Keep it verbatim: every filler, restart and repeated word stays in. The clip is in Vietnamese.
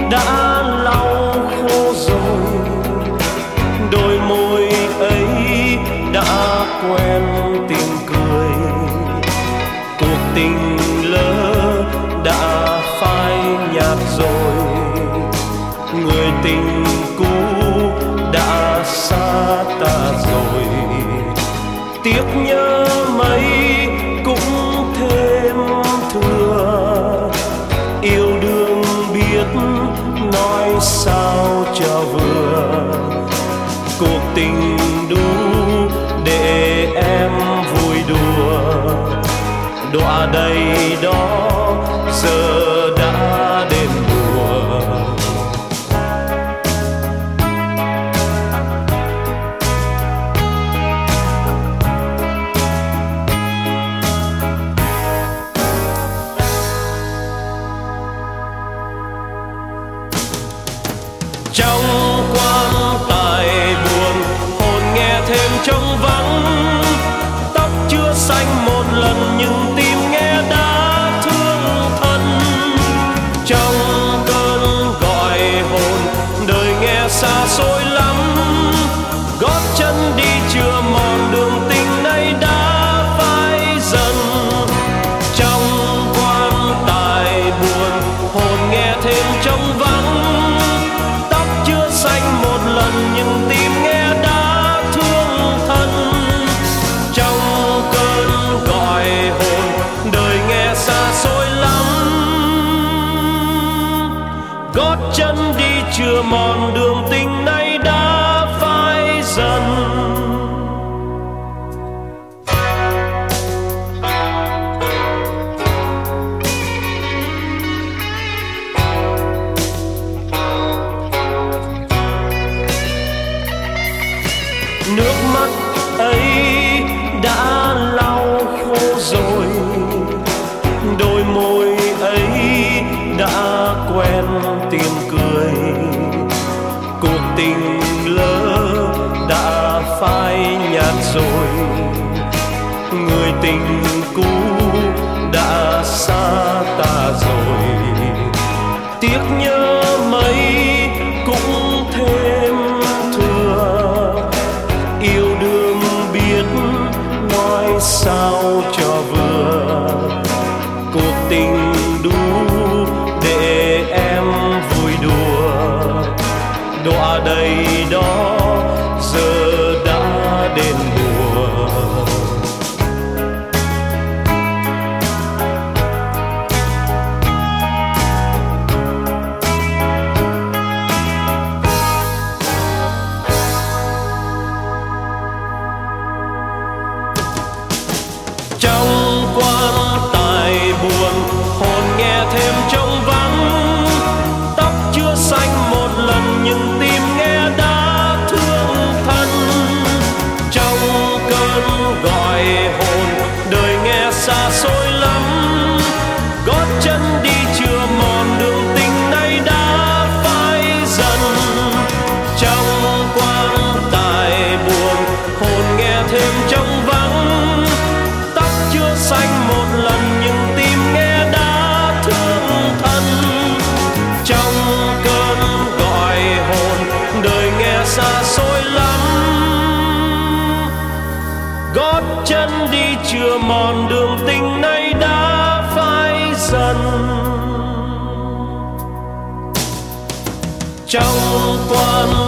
đã lau khô rồi, đôi môi ấy đã quen tiếng cười. Cuộc tình lỡ đã phai nhạt rồi, người tình cũ đã xa ta rồi. Tiếc nhớ mấy cũng thêm thừa, yêu đương biết nói sao cho vừa. Cuộc tình đủ để em vui đùa, đọa đây đó giờ đã đến mùa. Trong quan tài buồn, hồn nghe thêm trống vắng. Tóc chưa xanh một lần nhưng tim nghe đã thương thân. Trong cơn gọi hồn, đời nghe xa xôi lắm. Gót chân đi chưa mòn, đường tình này đã phai dần. Trong quan tài buồn, hồn nghe thêm trống vắng. Xanh một lần nhưng tim nghe đã thương thân. Trong cơn gọi hồn, đời nghe xa xôi lắm. Gót chân đi chưa mòn, đường tình này đã phai dần. Nước mắt ấy đã lau khô rồi, đôi môi ấy đã quen tiếng cười. Cuộc tình lỡ đã phai nhạt rồi, người tình cũ đã xa ta rồi. Tiếc nhớ mấy cũng thêm thừa, yêu đương biết nói sao cho vừa. Cuộc tình đủ để em vui đùa, đọa đây đó giờ đã đến mùa. Trong quan tài buồn, hồn nghe thêm trống vắng. Tóc chưa xanh một lần nhưng tim nghe đã thương thân. Trong cơn gọi hồn, đời nghe xa xôi lắm. Gót chân đi chưa mòn, đường tình này đã phai dần. Trong quan tài buồn, hồn nghe thêm trống vắng. Xanh một lần nhưng tim nghe đã thương thân. Trong cơn gọi hồn, đời nghe xa xôi lắm. Gót chân đi chưa mòn, đường tình này đã phai dần. Trong quan